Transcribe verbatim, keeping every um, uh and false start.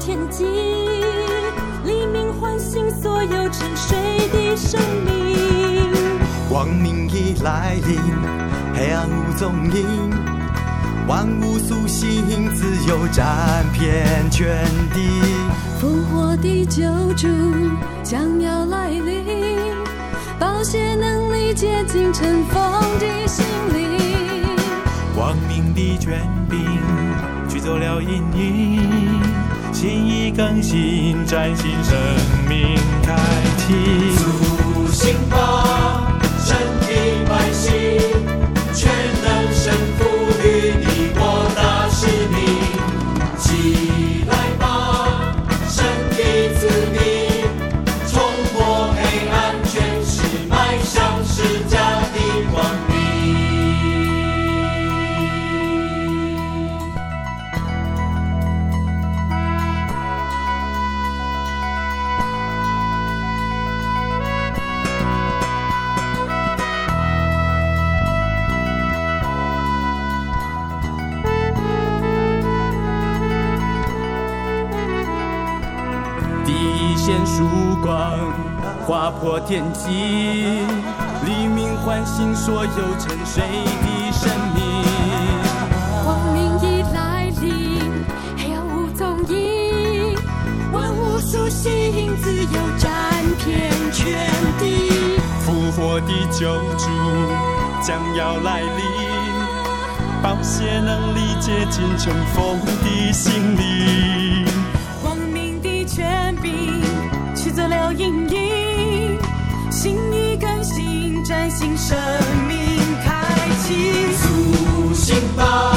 天际，黎明唤醒所有沉睡的生命。 光明已来临，黑暗无踪影，万物苏醒，自由占遍全地。 复活的救主将要来临，宝血能力接近尘封的心灵。 光明的权柄驱走了阴影，心意更新，崭新生命开启。 苏醒吧，神的百姓，全能神赋予你我大使命。起来吧，神的子民，冲破黑暗权势，迈向释迦的光明。 现曙光划破天际，黎明唤醒所有沉睡的生命。 光明已来临，黑暗无踪影，万物苏醒，自由占遍全地。 复活的救主将要来临，宝血能力接近尘封的心灵。 光明的权柄驱走了阴影，心意更新，崭新生命开启。 苏醒吧，